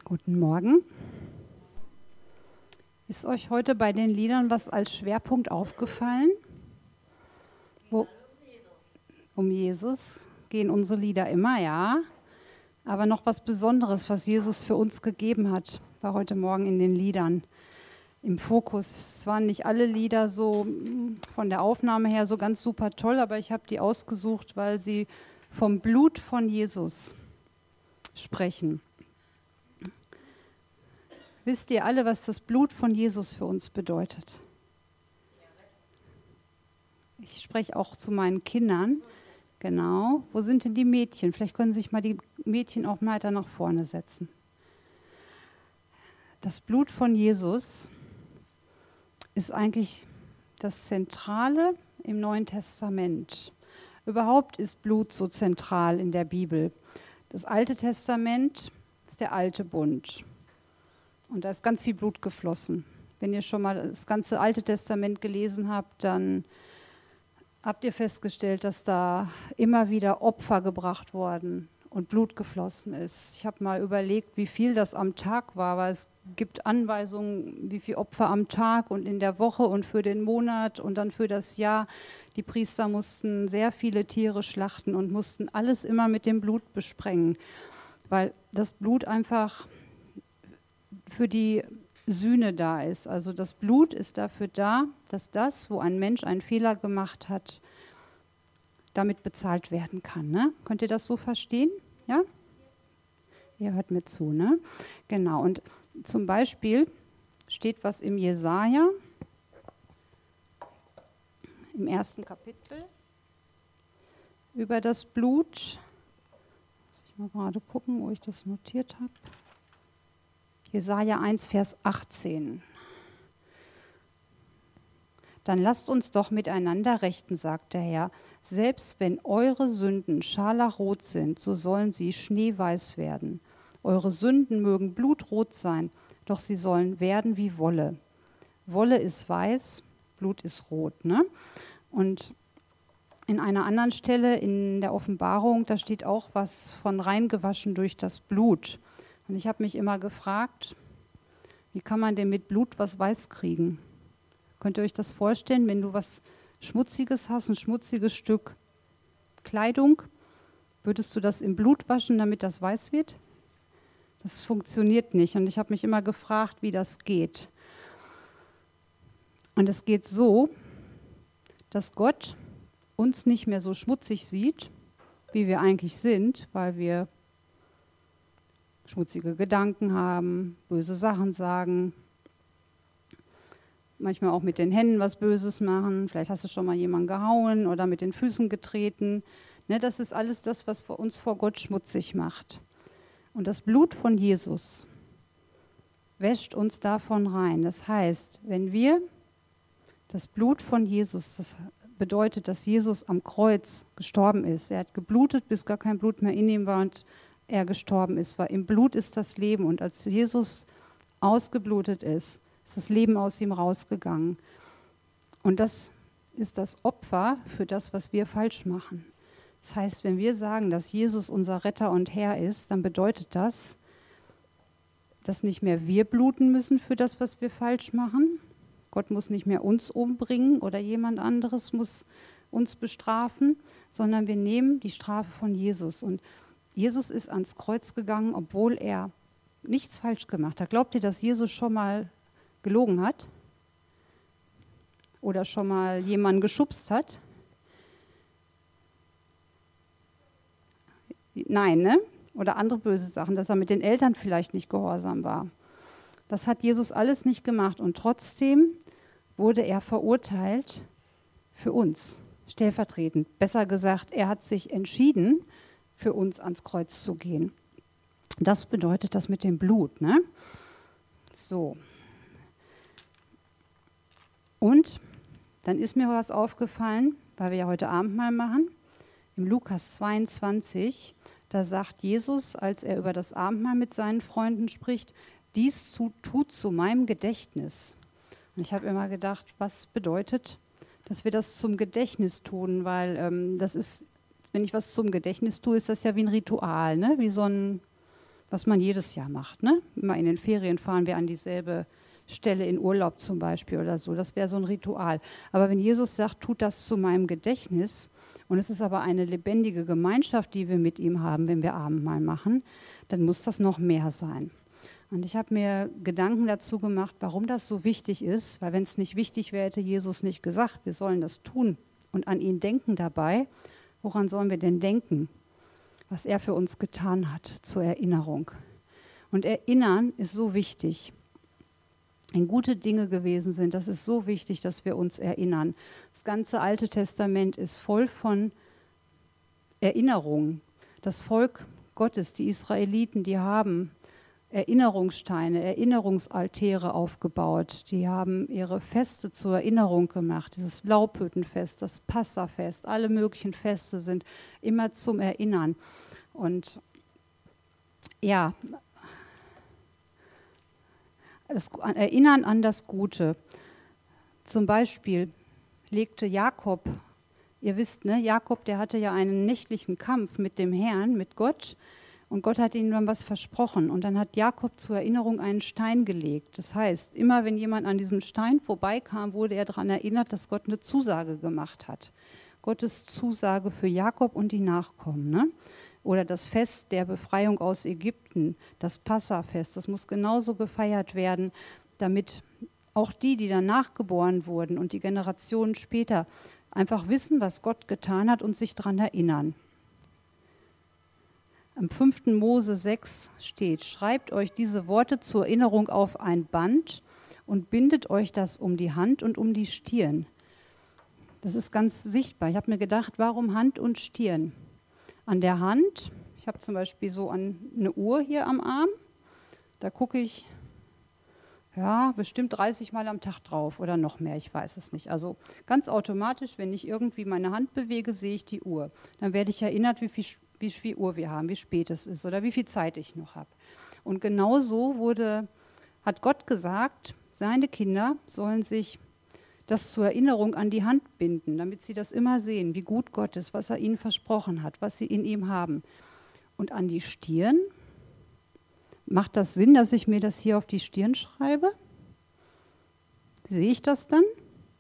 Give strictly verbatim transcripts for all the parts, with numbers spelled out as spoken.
Guten Morgen. Ist euch heute bei den Liedern was als Schwerpunkt aufgefallen? Wo, um Jesus gehen unsere Lieder immer, ja. Aber noch was Besonderes, was Jesus für uns gegeben hat, war heute Morgen in den Liedern im Fokus. Es waren nicht alle Lieder so von der Aufnahme her so ganz super toll, aber ich habe die ausgesucht, weil sie vom Blut von Jesus sprechen. Wisst ihr alle, was das Blut von Jesus für uns bedeutet? Ich spreche auch zu meinen Kindern. Genau. Wo sind denn die Mädchen? Vielleicht können sich mal die Mädchen auch weiter nach vorne setzen. Das Blut von Jesus ist eigentlich das Zentrale im Neuen Testament. Überhaupt ist Blut so zentral in der Bibel. Das Alte Testament ist der alte Bund. Und da ist ganz viel Blut geflossen. Wenn ihr schon mal das ganze Alte Testament gelesen habt, dann habt ihr festgestellt, dass da immer wieder Opfer gebracht wurden und Blut geflossen ist. Ich habe mal überlegt, wie viel das am Tag war, weil es gibt Anweisungen, wie viel Opfer am Tag und in der Woche und für den Monat und dann für das Jahr. Die Priester mussten sehr viele Tiere schlachten und mussten alles immer mit dem Blut besprengen, weil das Blut einfach für die Sühne da ist. Also das Blut ist dafür da, dass das, wo ein Mensch einen Fehler gemacht hat, damit bezahlt werden kann. Ne? Könnt ihr das so verstehen? Ja? Ihr hört mir zu, ne? Genau. Und zum Beispiel steht was im Jesaja, im ersten Kapitel, über das Blut. Muss ich mal gerade gucken, wo ich das notiert habe. Jesaja eins, Vers achtzehn. Dann lasst uns doch miteinander rechten, sagt der Herr. Selbst wenn eure Sünden scharlachrot sind, so sollen sie schneeweiß werden. Eure Sünden mögen blutrot sein, doch sie sollen werden wie Wolle. Wolle ist weiß, Blut ist rot. Ne? Und in einer anderen Stelle in der Offenbarung, da steht auch was von reingewaschen durch das Blut. Und ich habe mich immer gefragt, wie kann man denn mit Blut was weiß kriegen? Könnt ihr euch das vorstellen, wenn du was Schmutziges hast, ein schmutziges Stück Kleidung, würdest du das im Blut waschen, damit das weiß wird? Das funktioniert nicht. Und ich habe mich immer gefragt, wie das geht. Und es geht so, dass Gott uns nicht mehr so schmutzig sieht, wie wir eigentlich sind, weil wir schmutzige Gedanken haben, böse Sachen sagen, manchmal auch mit den Händen was Böses machen. Vielleicht hast du schon mal jemanden gehauen oder mit den Füßen getreten. Ne, das ist alles das, was uns vor Gott schmutzig macht. Und das Blut von Jesus wäscht uns davon rein. Das heißt, wenn wir das Blut von Jesus, das bedeutet, dass Jesus am Kreuz gestorben ist. Er hat geblutet, bis gar kein Blut mehr in ihm war und er gestorben ist, weil im Blut ist das Leben. Und als Jesus ausgeblutet ist, ist das Leben aus ihm rausgegangen. Und das ist das Opfer für das, was wir falsch machen. Das heißt, wenn wir sagen, dass Jesus unser Retter und Herr ist, dann bedeutet das, dass nicht mehr wir bluten müssen für das, was wir falsch machen. Gott muss nicht mehr uns umbringen oder jemand anderes muss uns bestrafen, sondern wir nehmen die Strafe von Jesus. Und Jesus ist ans Kreuz gegangen, obwohl er nichts falsch gemacht hat. Glaubt ihr, dass Jesus schon mal gelogen hat? Oder schon mal jemanden geschubst hat? Nein, ne? Oder andere böse Sachen, dass er mit den Eltern vielleicht nicht gehorsam war. Das hat Jesus alles nicht gemacht und trotzdem wurde er verurteilt für uns, stellvertretend. Besser gesagt, er hat sich entschieden, für uns ans Kreuz zu gehen. Das bedeutet das mit dem Blut, ne? So. Und dann ist mir was aufgefallen, weil wir ja heute Abendmahl machen. Im Lukas zweiundzwanzig, da sagt Jesus, als er über das Abendmahl mit seinen Freunden spricht, dies zu, tut zu meinem Gedächtnis. Und ich habe immer gedacht, was bedeutet, dass wir das zum Gedächtnis tun, weil ähm, das ist, wenn ich was zum Gedächtnis tue, ist das ja wie ein Ritual, ne? Wie so ein was man jedes Jahr macht. Ne? Immer in den Ferien fahren wir an dieselbe Stelle in Urlaub zum Beispiel oder so. Das wäre so ein Ritual. Aber wenn Jesus sagt, tut das zu meinem Gedächtnis, und es ist aber eine lebendige Gemeinschaft, die wir mit ihm haben, wenn wir Abendmahl machen, dann muss das noch mehr sein. Und ich habe mir Gedanken dazu gemacht, warum das so wichtig ist, weil wenn es nicht wichtig wäre, hätte Jesus nicht gesagt, wir sollen das tun und an ihn denken dabei. Woran sollen wir denn denken? Was er für uns getan hat zur Erinnerung. Und erinnern ist so wichtig. Wenn gute Dinge gewesen sind, das ist so wichtig, dass wir uns erinnern. Das ganze Alte Testament ist voll von Erinnerungen. Das Volk Gottes, die Israeliten, die haben Erinnerungssteine, Erinnerungsaltäre aufgebaut. Die haben ihre Feste zur Erinnerung gemacht. Dieses Laubhüttenfest, das Passafest, alle möglichen Feste sind immer zum Erinnern. Und ja, das Erinnern an das Gute. Zum Beispiel legte Jakob, ihr wisst, ne, Jakob, der hatte ja einen nächtlichen Kampf mit dem Herrn, mit Gott. Und Gott hat ihm dann was versprochen. Und dann hat Jakob zur Erinnerung einen Stein gelegt. Das heißt, immer wenn jemand an diesem Stein vorbeikam, wurde er daran erinnert, dass Gott eine Zusage gemacht hat. Gottes Zusage für Jakob und die Nachkommen. Ne? Oder das Fest der Befreiung aus Ägypten, das Passafest, das muss genauso gefeiert werden, damit auch die, die danach geboren wurden und die Generationen später einfach wissen, was Gott getan hat und sich daran erinnern. Im fünften Mose sechs steht, schreibt euch diese Worte zur Erinnerung auf ein Band und bindet euch das um die Hand und um die Stirn. Das ist ganz sichtbar. Ich habe mir gedacht, warum Hand und Stirn? An der Hand, ich habe zum Beispiel so an eine Uhr hier am Arm, da gucke ich ja, bestimmt dreißig Mal am Tag drauf oder noch mehr, ich weiß es nicht. Also ganz automatisch, wenn ich irgendwie meine Hand bewege, sehe ich die Uhr. Dann werde ich erinnert, wie viel wie viel Uhr wir haben, wie spät es ist oder wie viel Zeit ich noch habe. Und genau so wurde, hat Gott gesagt, seine Kinder sollen sich das zur Erinnerung an die Hand binden, damit sie das immer sehen, wie gut Gott ist, was er ihnen versprochen hat, was sie in ihm haben. Und an die Stirn, macht das Sinn, dass ich mir das hier auf die Stirn schreibe? Sehe ich das dann?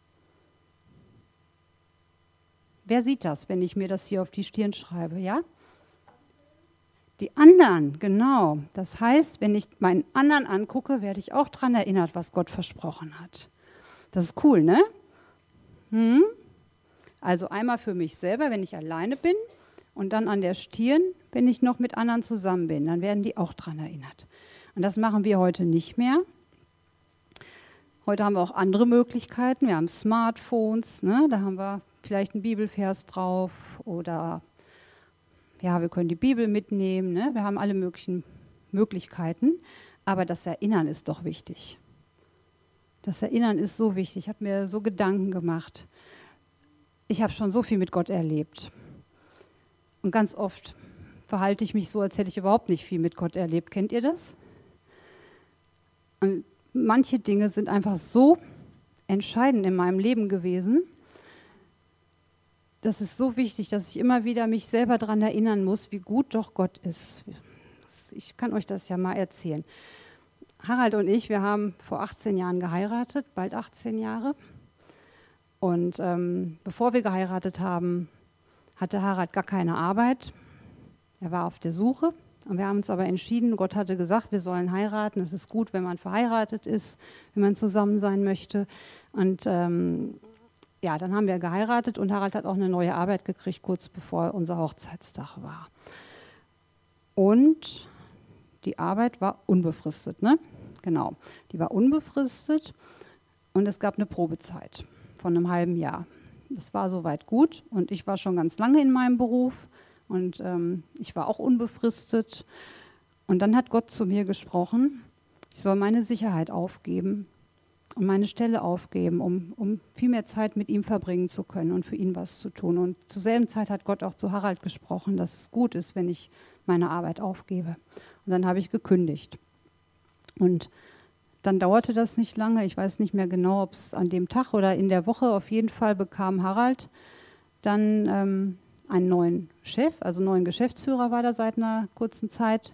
Wer sieht das, wenn ich mir das hier auf die Stirn schreibe, ja? Die anderen, genau. Das heißt, wenn ich meinen anderen angucke, werde ich auch daran erinnert, was Gott versprochen hat. Das ist cool, ne? Hm? Also einmal für mich selber, wenn ich alleine bin, und dann an der Stirn, wenn ich noch mit anderen zusammen bin. Dann werden die auch daran erinnert. Und das machen wir heute nicht mehr. Heute haben wir auch andere Möglichkeiten. Wir haben Smartphones, ne? Da haben wir vielleicht einen Bibelvers drauf oder ja, wir können die Bibel mitnehmen, ne? Wir haben alle möglichen Möglichkeiten, aber das Erinnern ist doch wichtig. Das Erinnern ist so wichtig. Ich habe mir so Gedanken gemacht. Ich habe schon so viel mit Gott erlebt. Und ganz oft verhalte ich mich so, als hätte ich überhaupt nicht viel mit Gott erlebt. Kennt ihr das? Und manche Dinge sind einfach so entscheidend in meinem Leben gewesen. Das ist so wichtig, dass ich immer wieder mich selber daran erinnern muss, wie gut doch Gott ist. Ich kann euch das ja mal erzählen. Harald und ich, wir haben vor achtzehn Jahren geheiratet, bald achtzehn Jahre. Und ähm, bevor wir geheiratet haben, hatte Harald gar keine Arbeit. Er war auf der Suche. Und wir haben uns aber entschieden, Gott hatte gesagt, wir sollen heiraten. Es ist gut, wenn man verheiratet ist, wenn man zusammen sein möchte. Und ähm, ja, dann haben wir geheiratet und Harald hat auch eine neue Arbeit gekriegt, kurz bevor unser Hochzeitstag war. Und die Arbeit war unbefristet, ne? Genau, die war unbefristet und es gab eine Probezeit von einem halben Jahr. Das war soweit gut und ich war schon ganz lange in meinem Beruf und ähm, ich war auch unbefristet. Und dann hat Gott zu mir gesprochen, ich soll meine Sicherheit aufgeben und meine Stelle aufgeben, um, um viel mehr Zeit mit ihm verbringen zu können und für ihn was zu tun. Und zur selben Zeit hat Gott auch zu Harald gesprochen, dass es gut ist, wenn ich meine Arbeit aufgebe. Und dann habe ich gekündigt. Und dann dauerte das nicht lange. Ich weiß nicht mehr genau, ob es an dem Tag oder in der Woche, auf jeden Fall bekam Harald dann ähm, einen neuen Chef, also einen neuen Geschäftsführer war da seit einer kurzen Zeit.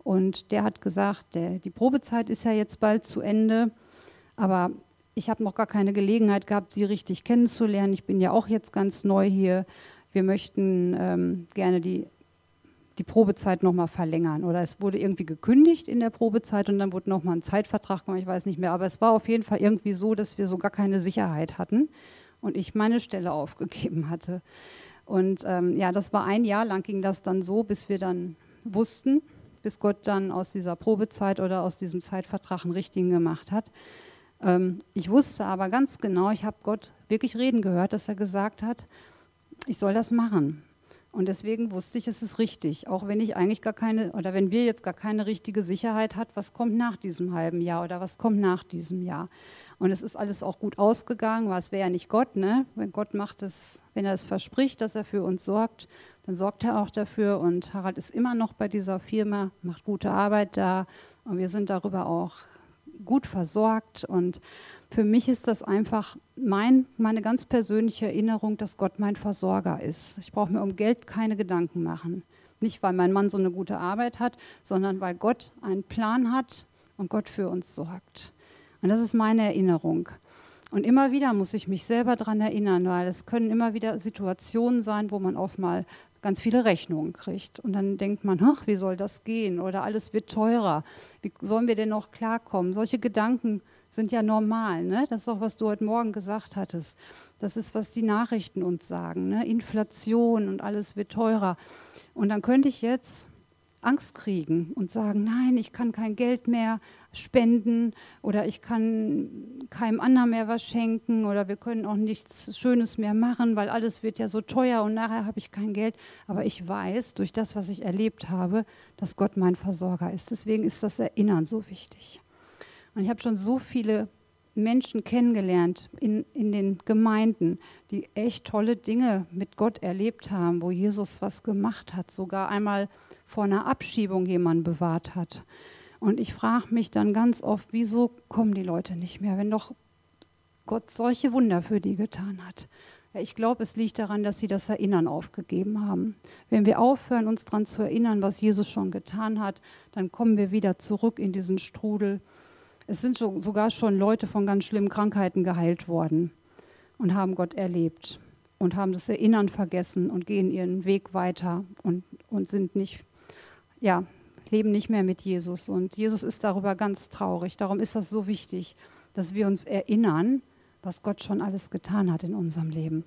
Und der hat gesagt, der, die Probezeit ist ja jetzt bald zu Ende, aber ich habe noch gar keine Gelegenheit gehabt, Sie richtig kennenzulernen. Ich bin ja auch jetzt ganz neu hier. Wir möchten ähm, gerne die, die Probezeit nochmal verlängern. Oder es wurde irgendwie gekündigt in der Probezeit und dann wurde nochmal ein Zeitvertrag gemacht, ich weiß nicht mehr. Aber es war auf jeden Fall irgendwie so, dass wir so gar keine Sicherheit hatten und ich meine Stelle aufgegeben hatte. Und ähm, ja, das war ein Jahr lang, ging das dann so, bis wir dann wussten, bis Gott dann aus dieser Probezeit oder aus diesem Zeitvertrag einen richtigen gemacht hat. Ähm, ich wusste aber ganz genau, ich habe Gott wirklich reden gehört, dass er gesagt hat, ich soll das machen. Und deswegen wusste ich, es ist richtig, auch wenn ich eigentlich gar keine, oder wenn wir jetzt gar keine richtige Sicherheit hat, was kommt nach diesem halben Jahr oder was kommt nach diesem Jahr. Und es ist alles auch gut ausgegangen, weil es wäre ja nicht Gott, ne? Wenn Gott macht es, wenn er es verspricht, dass er für uns sorgt, dann sorgt er auch dafür. Und Harald ist immer noch bei dieser Firma, macht gute Arbeit da und wir sind darüber auch gut versorgt. Und für mich ist das einfach mein, meine ganz persönliche Erinnerung, dass Gott mein Versorger ist. Ich brauche mir um Geld keine Gedanken machen. Nicht, weil mein Mann so eine gute Arbeit hat, sondern weil Gott einen Plan hat und Gott für uns sorgt. Und das ist meine Erinnerung. Und immer wieder muss ich mich selber daran erinnern, weil es können immer wieder Situationen sein, wo man oft mal ganz viele Rechnungen kriegt. Und dann denkt man, ach, wie soll das gehen? Oder alles wird teurer. Wie sollen wir denn noch klarkommen? Solche Gedanken sind ja normal. Ne? Das ist auch, was du heute Morgen gesagt hattest. Das ist, was die Nachrichten uns sagen. Ne? Inflation und alles wird teurer. Und dann könnte ich jetzt Angst kriegen und sagen, nein, ich kann kein Geld mehr spenden oder ich kann keinem anderen mehr was schenken oder wir können auch nichts Schönes mehr machen, weil alles wird ja so teuer und nachher habe ich kein Geld. Aber ich weiß durch das, was ich erlebt habe, dass Gott mein Versorger ist. Deswegen ist das Erinnern so wichtig. Und ich habe schon so viele Menschen kennengelernt in, in den Gemeinden, die echt tolle Dinge mit Gott erlebt haben, wo Jesus was gemacht hat, sogar einmal vor einer Abschiebung jemanden bewahrt hat. Und ich frage mich dann ganz oft, wieso kommen die Leute nicht mehr, wenn doch Gott solche Wunder für die getan hat. Ja, ich glaube, es liegt daran, dass sie das Erinnern aufgegeben haben. Wenn wir aufhören, uns daran zu erinnern, was Jesus schon getan hat, dann kommen wir wieder zurück in diesen Strudel. Es sind so, sogar schon Leute von ganz schlimmen Krankheiten geheilt worden und haben Gott erlebt und haben das Erinnern vergessen und gehen ihren Weg weiter und, und sind nicht, ja, leben nicht mehr mit Jesus. Und Jesus ist darüber ganz traurig. Darum ist das so wichtig, dass wir uns erinnern, was Gott schon alles getan hat in unserem Leben.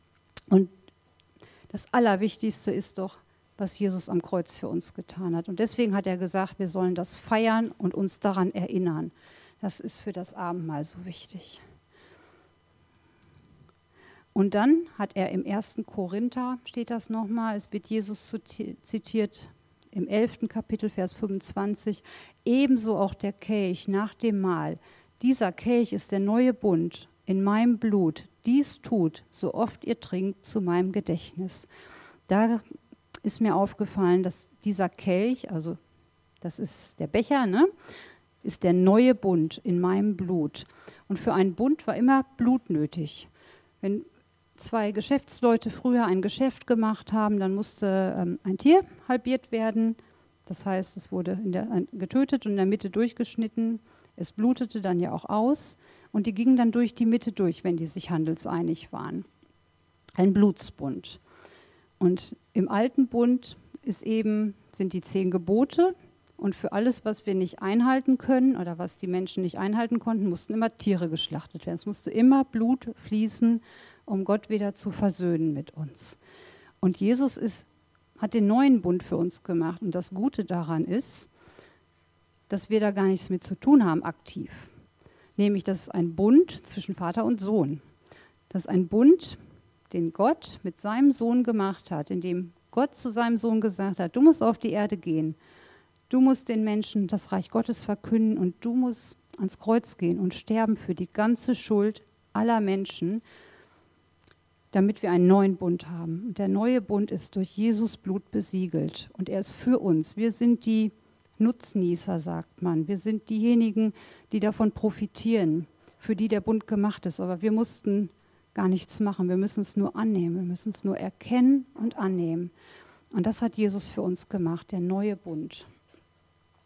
Und das Allerwichtigste ist doch, was Jesus am Kreuz für uns getan hat. Und deswegen hat er gesagt, wir sollen das feiern und uns daran erinnern. Das ist für das Abendmahl so wichtig. Und dann hat er im ersten Korinther, steht das nochmal, es wird Jesus zitiert, im elften Kapitel, Vers fünfundzwanzig, ebenso auch der Kelch nach dem Mahl. Dieser Kelch ist der neue Bund in meinem Blut. Dies tut, so oft ihr trinkt, zu meinem Gedächtnis. Da ist mir aufgefallen, dass dieser Kelch, also das ist der Becher, ne, ist der neue Bund in meinem Blut. Und für einen Bund war immer Blut nötig. Wenn zwei Geschäftsleute früher ein Geschäft gemacht haben, dann musste ähm, ein Tier halbiert werden. Das heißt, es wurde in der, ein, getötet und in der Mitte durchgeschnitten. Es blutete dann ja auch aus und die gingen dann durch die Mitte durch, wenn die sich handelseinig waren. Ein Blutsbund. Und im alten Bund ist eben, sind die zehn Gebote und für alles, was wir nicht einhalten können oder was die Menschen nicht einhalten konnten, mussten immer Tiere geschlachtet werden. Es musste immer Blut fließen, um Gott wieder zu versöhnen mit uns. Und Jesus ist, hat den neuen Bund für uns gemacht. Und das Gute daran ist, dass wir da gar nichts mit zu tun haben aktiv. Nämlich, das ist ein Bund zwischen Vater und Sohn. Das ist ein Bund, den Gott mit seinem Sohn gemacht hat, in dem Gott zu seinem Sohn gesagt hat, du musst auf die Erde gehen, du musst den Menschen das Reich Gottes verkünden und du musst ans Kreuz gehen und sterben für die ganze Schuld aller Menschen, damit wir einen neuen Bund haben. Und der neue Bund ist durch Jesus Blut besiegelt und er ist für uns. Wir sind die Nutznießer, sagt man. Wir sind diejenigen, die davon profitieren, für die der Bund gemacht ist. Aber wir mussten gar nichts machen. Wir müssen es nur annehmen. Wir müssen es nur erkennen und annehmen. Und das hat Jesus für uns gemacht, der neue Bund.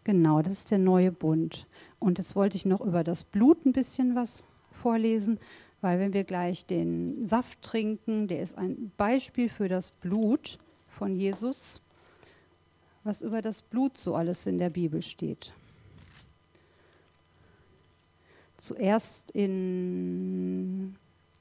Genau, das ist der neue Bund. Und jetzt wollte ich noch über das Blut ein bisschen was vorlesen, weil wenn wir gleich den Saft trinken, der ist ein Beispiel für das Blut von Jesus, was über das Blut so alles in der Bibel steht. Zuerst in,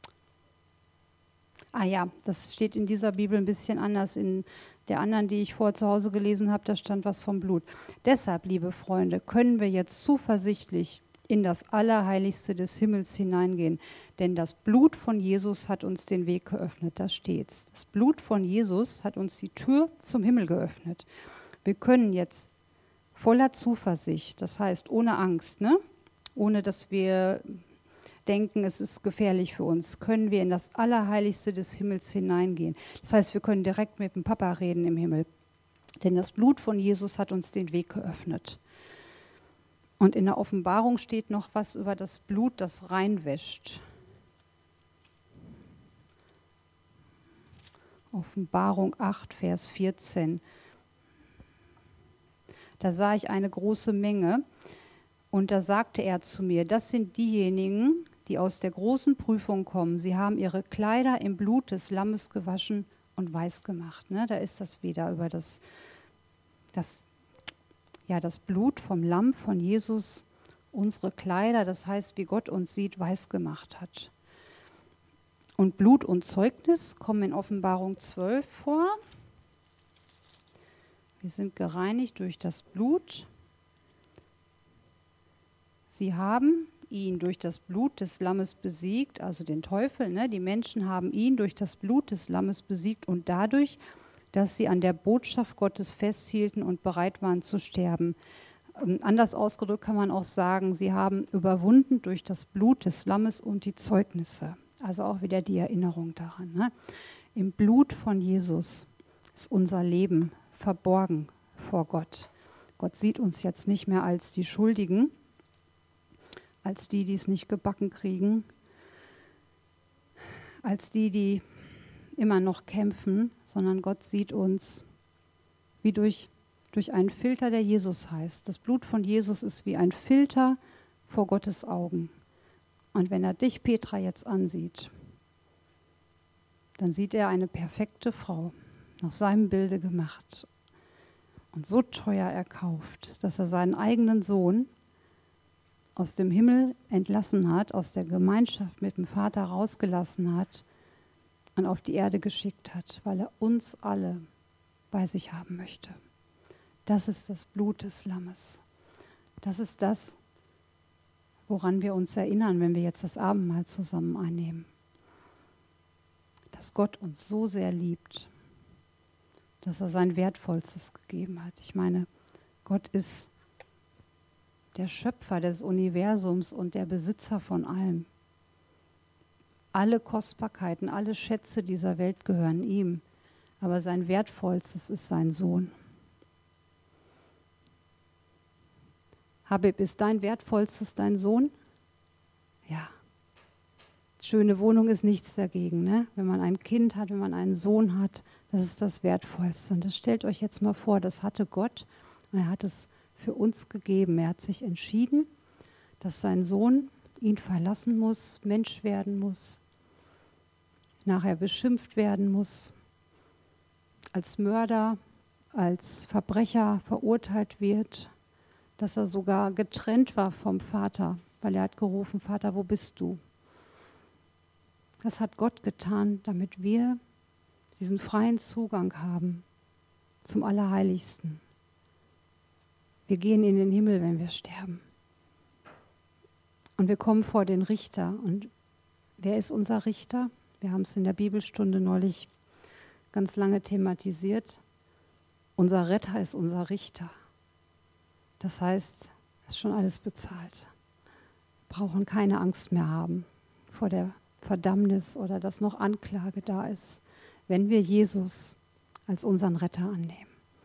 ah ja, das steht in dieser Bibel ein bisschen anders. In der anderen, die ich vor zu Hause gelesen habe, da stand was vom Blut. Deshalb, liebe Freunde, können wir jetzt zuversichtlich in das Allerheiligste des Himmels hineingehen. Denn das Blut von Jesus hat uns den Weg geöffnet, da steht's. Das Blut von Jesus hat uns die Tür zum Himmel geöffnet. Wir können jetzt voller Zuversicht, das heißt ohne Angst, ne? Ohne dass wir denken, es ist gefährlich für uns, können wir in das Allerheiligste des Himmels hineingehen. Das heißt, wir können direkt mit dem Papa reden im Himmel. Denn das Blut von Jesus hat uns den Weg geöffnet. Und in der Offenbarung steht noch was über das Blut, das reinwäscht. Offenbarung acht, Vers vierzehn. Da sah ich eine große Menge und da sagte er zu mir, das sind diejenigen, die aus der großen Prüfung kommen. Sie haben ihre Kleider im Blut des Lammes gewaschen und weiß gemacht. Ne? Da ist das wieder über das, das, ja, das Blut vom Lamm von Jesus, unsere Kleider, das heißt, wie Gott uns sieht, weiß gemacht hat. Und Blut und Zeugnis kommen in Offenbarung zwölf vor. Wir sind gereinigt durch das Blut. Sie haben ihn durch das Blut des Lammes besiegt, also den Teufel. Ne? Die Menschen haben ihn durch das Blut des Lammes besiegt und dadurch, dass sie an der Botschaft Gottes festhielten und bereit waren zu sterben. Ähm, anders ausgedrückt kann man auch sagen, sie haben überwunden durch das Blut des Lammes und die Zeugnisse. Also auch wieder die Erinnerung daran. Ne? Im Blut von Jesus ist unser Leben verborgen vor Gott. Gott sieht uns jetzt nicht mehr als die Schuldigen, als die, die es nicht gebacken kriegen, als die, die immer noch kämpfen, sondern Gott sieht uns wie durch, durch einen Filter, der Jesus heißt. Das Blut von Jesus ist wie ein Filter vor Gottes Augen. Und wenn er dich, Petra, jetzt ansieht, dann sieht er eine perfekte Frau, nach seinem Bilde gemacht und so teuer erkauft, dass er seinen eigenen Sohn aus dem Himmel entlassen hat, aus der Gemeinschaft mit dem Vater rausgelassen hat und auf die Erde geschickt hat, weil er uns alle bei sich haben möchte. Das ist das Blut des Lammes. Das ist das, woran wir uns erinnern, wenn wir jetzt das Abendmahl zusammen einnehmen. Dass Gott uns so sehr liebt, dass er sein Wertvollstes gegeben hat. Ich meine, Gott ist der Schöpfer des Universums und der Besitzer von allem. Alle Kostbarkeiten, alle Schätze dieser Welt gehören ihm, aber sein Wertvollstes ist sein Sohn. Habib, ist dein Wertvollstes dein Sohn? Ja. Schöne Wohnung ist nichts dagegen, ne? Wenn man ein Kind hat, wenn man einen Sohn hat, das ist das Wertvollste. Und das stellt euch jetzt mal vor, das hatte Gott und er hat es für uns gegeben. Er hat sich entschieden, dass sein Sohn ihn verlassen muss, Mensch werden muss, nachher beschimpft werden muss, als Mörder, als Verbrecher verurteilt wird, dass er sogar getrennt war vom Vater, weil er hat gerufen, Vater, wo bist du? Das hat Gott getan, damit wir diesen freien Zugang haben zum Allerheiligsten. Wir gehen in den Himmel, wenn wir sterben. Und wir kommen vor den Richter. Und wer ist unser Richter? Wir haben es in der Bibelstunde neulich ganz lange thematisiert. Unser Retter ist unser Richter. Das heißt, es ist schon alles bezahlt. Wir brauchen keine Angst mehr haben vor der Verdammnis oder dass noch Anklage da ist, wenn wir Jesus als unseren Retter annehmen.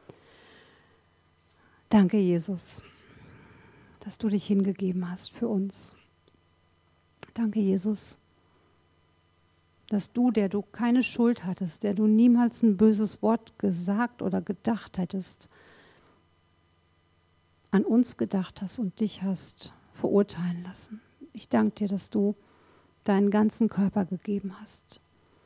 Danke, Jesus, dass du dich hingegeben hast für uns. Danke, Jesus, dass du, der du keine Schuld hattest, der du niemals ein böses Wort gesagt oder gedacht hättest, an uns gedacht hast und dich hast verurteilen lassen. Ich danke dir, dass du deinen ganzen Körper gegeben hast,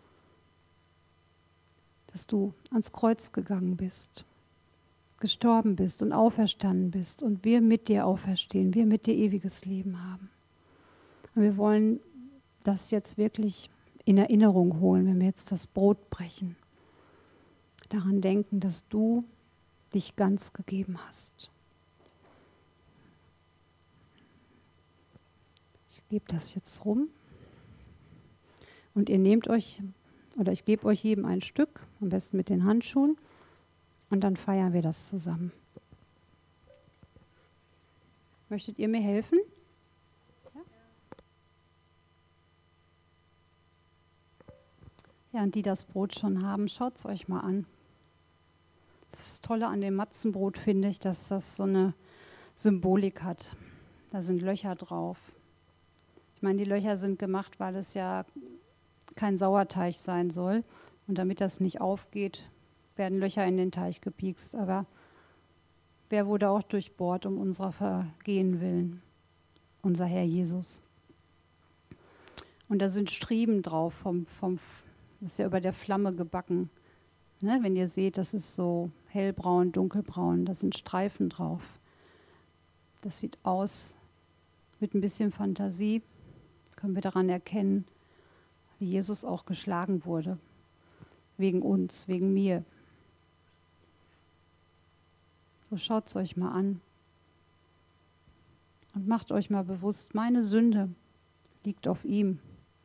dass du ans Kreuz gegangen bist, gestorben bist und auferstanden bist und wir mit dir auferstehen, wir mit dir ewiges Leben haben. Und wir wollen das jetzt wirklich in Erinnerung holen, wenn wir jetzt das Brot brechen. Daran denken, dass du dich ganz gegeben hast. Ich gebe das jetzt rum und ihr nehmt euch, oder ich gebe euch jedem ein Stück, am besten mit den Handschuhen, und dann feiern wir das zusammen. Möchtet ihr mir helfen? Ja, ja, und die das Brot schon haben, schaut es euch mal an. Das Tolle an dem Matzenbrot finde ich, dass das so eine Symbolik hat. Da sind Löcher drauf. Ich meine, die Löcher sind gemacht, weil es ja kein Sauerteig sein soll. Und damit das nicht aufgeht, werden Löcher in den Teig gepiekst. Aber wer wurde auch durchbohrt um unserer Vergehen willen? Unser Herr Jesus. Und da sind Striemen drauf, vom, vom, das ist ja über der Flamme gebacken. Ne, wenn ihr seht, das ist so hellbraun, dunkelbraun, da sind Streifen drauf. Das sieht aus, mit ein bisschen Fantasie können wir daran erkennen, wie Jesus auch geschlagen wurde. Wegen uns, wegen mir. So schaut es euch mal an. Und macht euch mal bewusst, meine Sünde liegt auf ihm,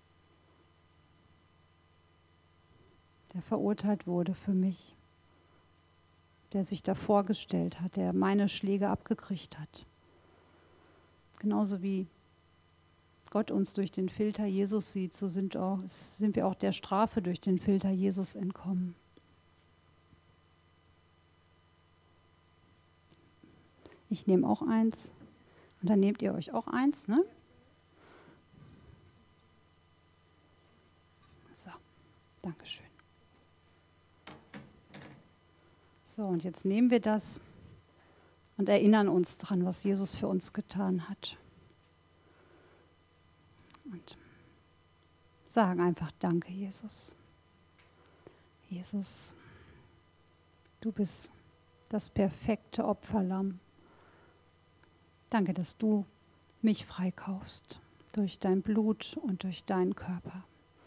der verurteilt wurde für mich, der sich davor gestellt hat, der meine Schläge abgekriegt hat. Genauso wie Gott uns durch den Filter Jesus sieht, so sind, auch, sind wir auch der Strafe durch den Filter Jesus entkommen. Ich nehme auch eins und dann nehmt ihr euch auch eins, ne? So, Dankeschön. So, und jetzt nehmen wir das und erinnern uns dran, was Jesus für uns getan hat. Und sagen einfach Danke, Jesus. Jesus, du bist das perfekte Opferlamm. Danke, dass du mich freikaufst durch dein Blut und durch deinen Körper.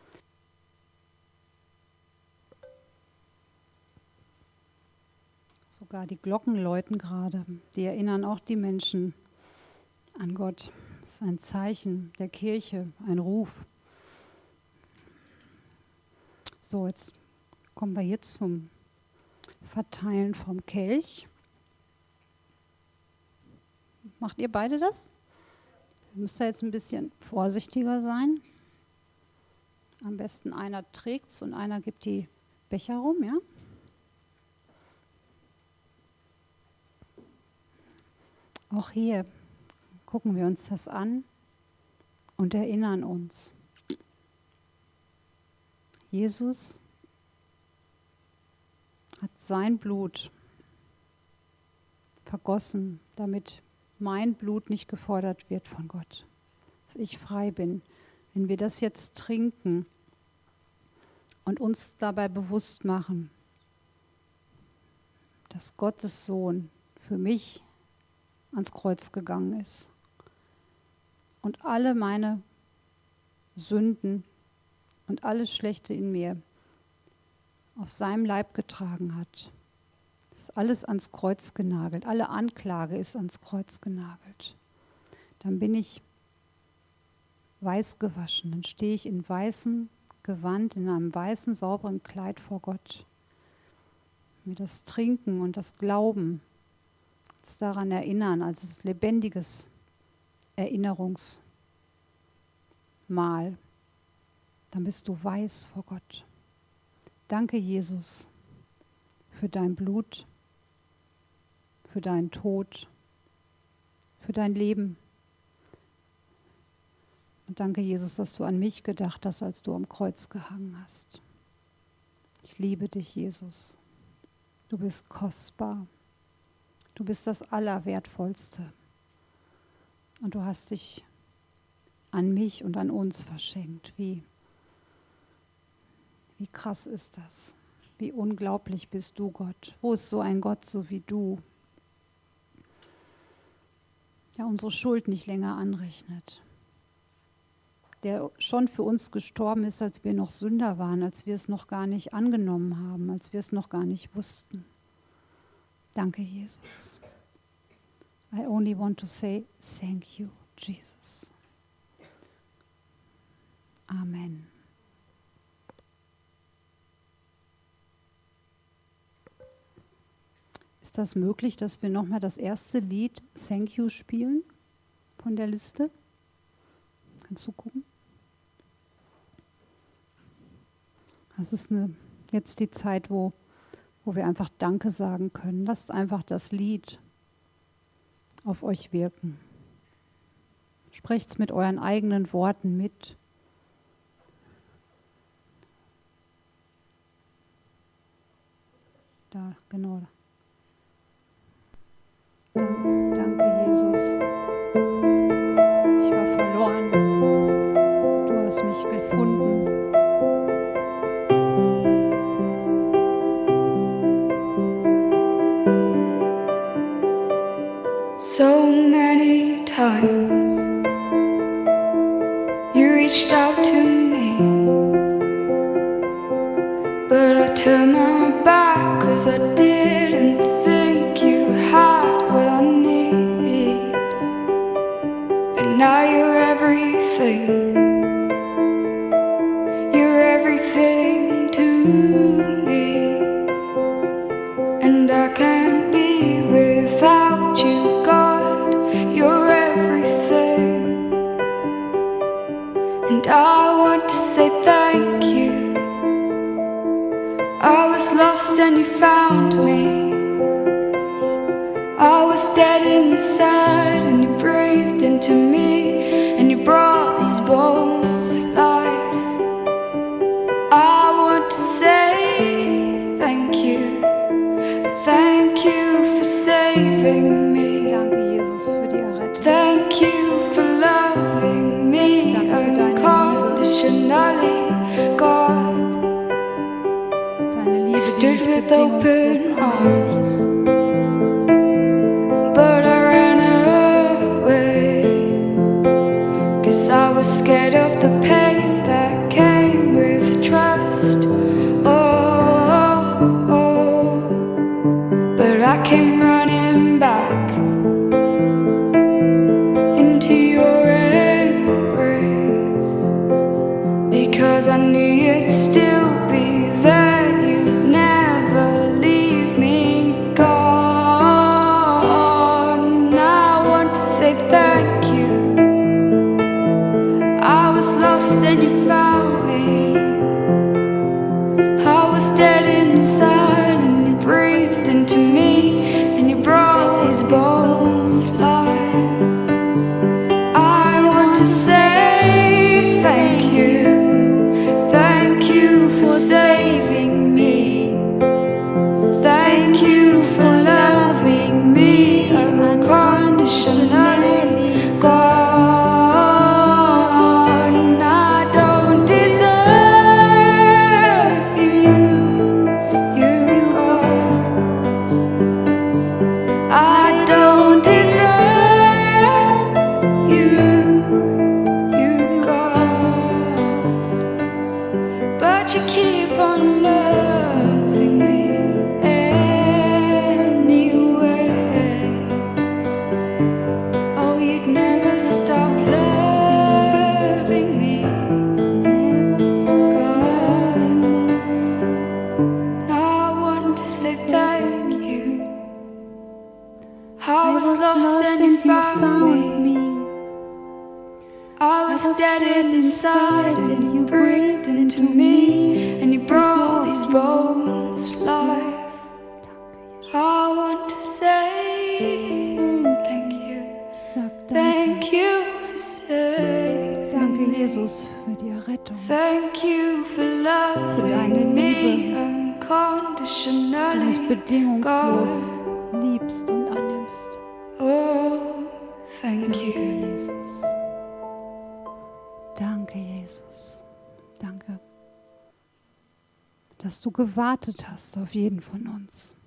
Sogar die Glocken läuten gerade. Die erinnern auch die Menschen an Gott. Das ist ein Zeichen der Kirche, ein Ruf. So, jetzt kommen wir hier zum Verteilen vom Kelch. Macht ihr beide das? Ihr müsst da jetzt ein bisschen vorsichtiger sein. Am besten einer trägt es und einer gibt die Becher rum, ja? Auch hier gucken wir uns das an und erinnern uns. Jesus hat sein Blut vergossen, damit mein Blut nicht gefordert wird von Gott, dass ich frei bin. Wenn wir das jetzt trinken und uns dabei bewusst machen, dass Gottes Sohn für mich ans Kreuz gegangen ist und alle meine Sünden und alles Schlechte in mir auf seinem Leib getragen hat. Das ist alles ans Kreuz genagelt. Alle Anklage ist ans Kreuz genagelt. Dann bin ich weiß gewaschen. Dann stehe ich in weißem Gewand, in einem weißen, sauberen Kleid vor Gott. Mir das Trinken und das Glauben uns daran erinnern, als lebendiges Erinnerungsmahl. Dann bist du weiß vor Gott. Danke, Jesus, für dein Blut, für deinen Tod, für dein Leben. Und danke, Jesus, dass du an mich gedacht hast, als du am Kreuz gehangen hast. Ich liebe dich, Jesus. Du bist kostbar. Du bist das Allerwertvollste. Und du hast dich an mich und an uns verschenkt. Wie, wie krass ist das? Wie unglaublich bist du, Gott? Wo ist so ein Gott so wie du, der unsere Schuld nicht länger anrechnet, der schon für uns gestorben ist, als wir noch Sünder waren, als wir es noch gar nicht angenommen haben, als wir es noch gar nicht wussten. Danke, Jesus. I only want to say thank you, Jesus. Amen. Ist das möglich, dass wir nochmal das erste Lied Thank You spielen von der Liste? Kannst du gucken? Das ist eine, jetzt die Zeit, wo, wo wir einfach Danke sagen können. Lasst einfach das Lied auf euch wirken. Sprecht es mit euren eigenen Worten mit. Da, genau. Dank, danke, Jesus. Ich war verloren. Du hast mich gefunden. So many times you reached out to me, but I turned my back 'cause I didn't think you had what I need. And now you're everything, you're everything to me, and I can't be without you. You're everything, and I want to say thank you. I was lost and you found me. I was dead inside and you breathed into me, and you brought these bones to life. I want to say thank you, thank you for saving me. Thank you for loving me unconditionally, God. You stood with open arms, but I ran away 'cause I was scared of the pain that came with trust. Oh, oh, oh. But I came running back into your embrace, because I knew you'd still be there, you'd never leave me, God. And I want to say thank you. I was lost and you found me. I was dead inside and you breathed into me, and you brought these bones to life. Jesus, für die Errettung, Thank you for loving für deine Liebe, me dass du mich unconditionally, bedingungslos liebst und annimmst. dass du gewartet hast auf jeden von uns.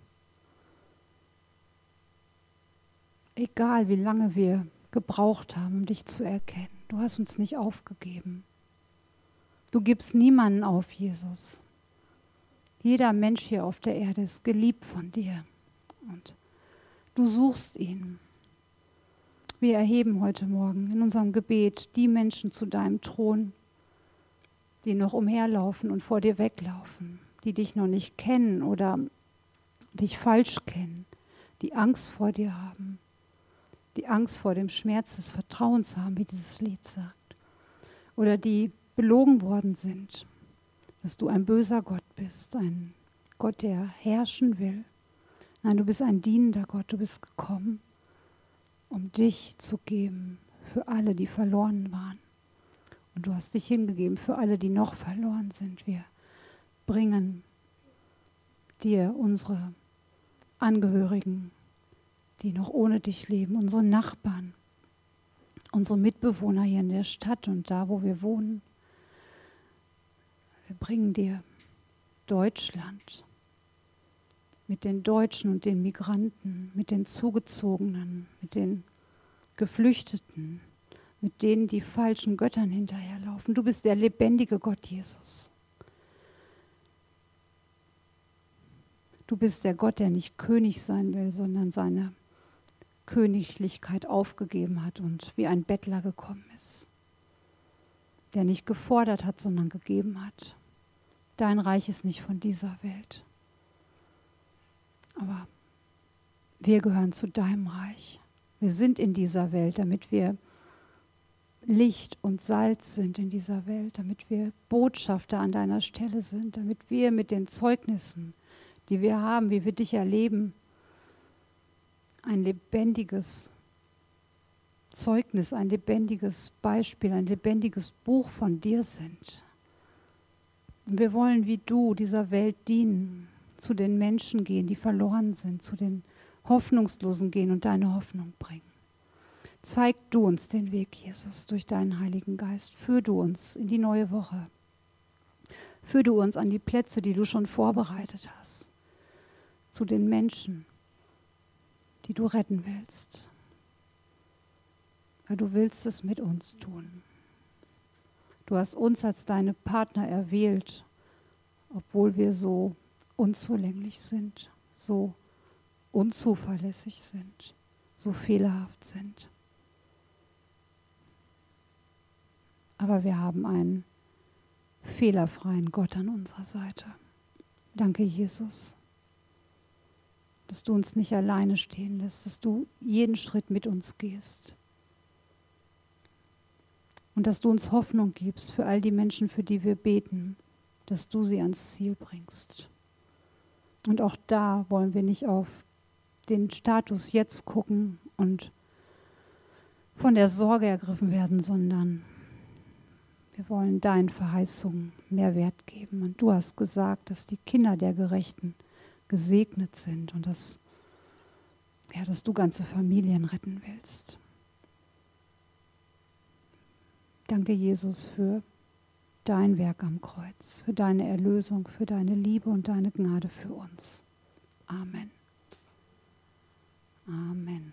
Egal wie lange wir gebraucht haben, um dich zu erkennen. Du hast uns nicht aufgegeben. Du gibst niemanden auf, Jesus. Jeder Mensch hier auf der Erde ist geliebt von dir. Und du suchst ihn. Wir erheben heute Morgen in unserem Gebet die Menschen zu deinem Thron, die noch umherlaufen und vor dir weglaufen, die dich noch nicht kennen oder dich falsch kennen, die Angst vor dir haben, die Angst vor dem Schmerz des Vertrauens haben, wie dieses Lied sagt, oder die belogen worden sind, dass du ein böser Gott bist, ein Gott, der herrschen will. Nein, du bist ein dienender Gott, du bist gekommen, um dich zu geben für alle, die verloren waren. Und du hast dich hingegeben für alle, die noch verloren sind. Wir bringen dir unsere Angehörigen, die noch ohne dich leben, unsere Nachbarn, unsere Mitbewohner hier in der Stadt und da, wo wir wohnen. Wir bringen dir Deutschland mit den Deutschen und den Migranten, mit den Zugezogenen, mit den Geflüchteten, mit denen, die falschen Göttern hinterherlaufen. Du bist der lebendige Gott, Jesus. Du bist der Gott, der nicht König sein will, sondern seine Königlichkeit aufgegeben hat und wie ein Bettler gekommen ist. Der nicht gefordert hat, sondern gegeben hat. Dein Reich ist nicht von dieser Welt. Aber wir gehören zu deinem Reich. Wir sind in dieser Welt, damit wir Licht und Salz sind in dieser Welt, damit wir Botschafter an deiner Stelle sind, damit wir mit den Zeugnissen, die wir haben, wie wir dich erleben, ein lebendiges Zeugnis, ein lebendiges Beispiel, ein lebendiges Buch von dir sind. Und wir wollen wie du dieser Welt dienen, zu den Menschen gehen, die verloren sind, zu den Hoffnungslosen gehen und deine Hoffnung bringen. Zeig du uns den Weg, Jesus, durch deinen Heiligen Geist. Führ du uns in die neue Woche. Führ du uns an die Plätze, die du schon vorbereitet hast, zu den Menschen, die du retten willst. Weil du willst es mit uns tun. Du hast uns als deine Partner erwählt, obwohl wir so unzulänglich sind, so unzuverlässig sind, so fehlerhaft sind. Aber wir haben einen fehlerfreien Gott an unserer Seite. Danke, Jesus, dass du uns nicht alleine stehen lässt, dass du jeden Schritt mit uns gehst. Und dass du uns Hoffnung gibst für all die Menschen, für die wir beten, dass du sie ans Ziel bringst. Und auch da wollen wir nicht auf den Status jetzt gucken und von der Sorge ergriffen werden, sondern wir wollen deinen Verheißungen mehr Wert geben. Und du hast gesagt, dass die Kinder der Gerechten gesegnet sind und dass, ja, dass du ganze Familien retten willst. Danke, Jesus, für dein Werk am Kreuz, für deine Erlösung, für deine Liebe und deine Gnade für uns. Amen. Amen.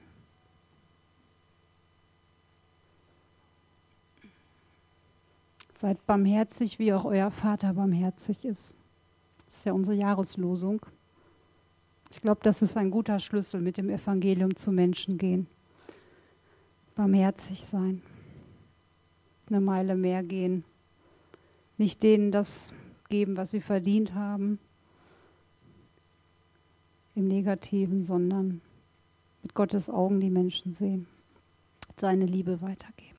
Seid barmherzig, wie auch euer Vater barmherzig ist. Das ist ja unsere Jahreslosung. Ich glaube, das ist ein guter Schlüssel, mit dem Evangelium zu Menschen gehen. Barmherzig sein. Eine Meile mehr gehen. Nicht denen das geben, was sie verdient haben, im Negativen, sondern mit Gottes Augen die Menschen sehen, seine Liebe weitergeben.